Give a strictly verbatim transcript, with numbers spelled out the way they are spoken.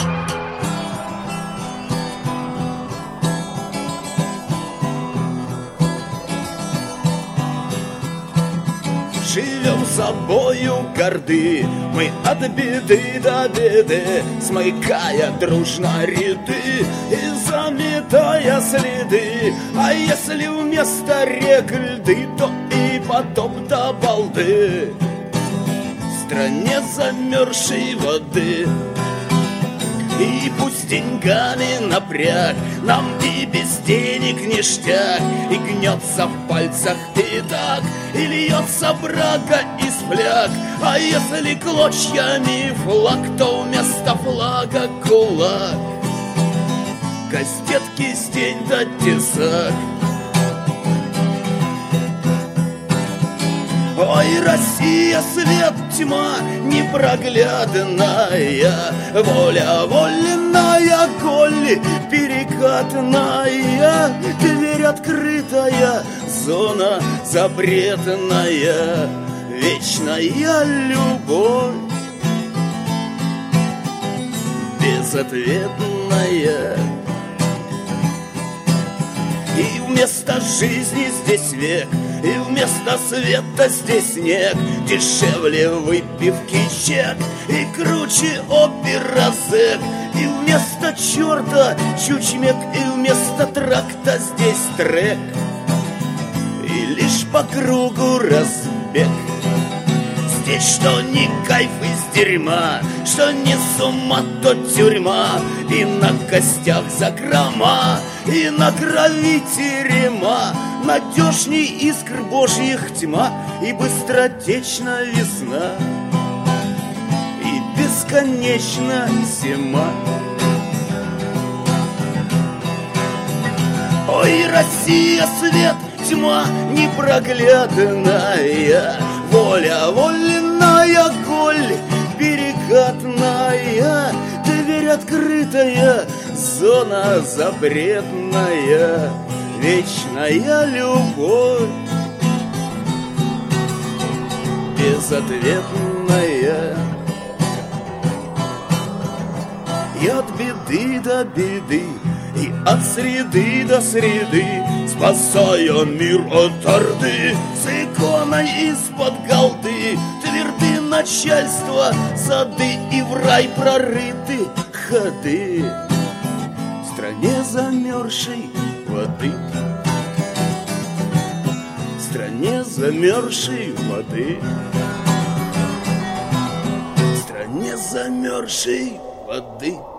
Живем собою горды, мы от беды до беды, смыкая дружно ряды и заметая следы. А если вместо рек льды, то и потоп до балды в стране замерзшей воды. И пусть деньгами напряг, нам и без денег ништяк, и гнется в пальцах пятак, и льется брага из фляг. А если клочьями флаг, то вместо флага кулак, кастет, кистень да тесак. Ой, Россия, свет, тьма непроглядная, воля вольная, коль перекатная, дверь открытая, зона запретная, вечная любовь безответная. И вместо жизни здесь век, и вместо света здесь снег, дешевле выпивки чек, и круче опера зэк. И вместо черта чучмек, и вместо тракта здесь трек, и лишь по кругу разбег. Здесь что ни кайф из дерьма, что не с ума, то тюрьма, и на костях закрома, и на крови терема. Надежней искр божьих тьма, и быстротечна весна, и бесконечна зима. Ой, Россия, свет, тьма непроглядная, воля вольная, коль перекатная, дверь открытая, зона запретная, вечная любовь безответная. И от беды до беды, и от среды до среды, спасая мир от орды, с иконой из-под голды, тверды начальства сады, и в рай прорыты ходы в стране замерзшей воды, в стране замерзшей воды, в стране замерзшей воды.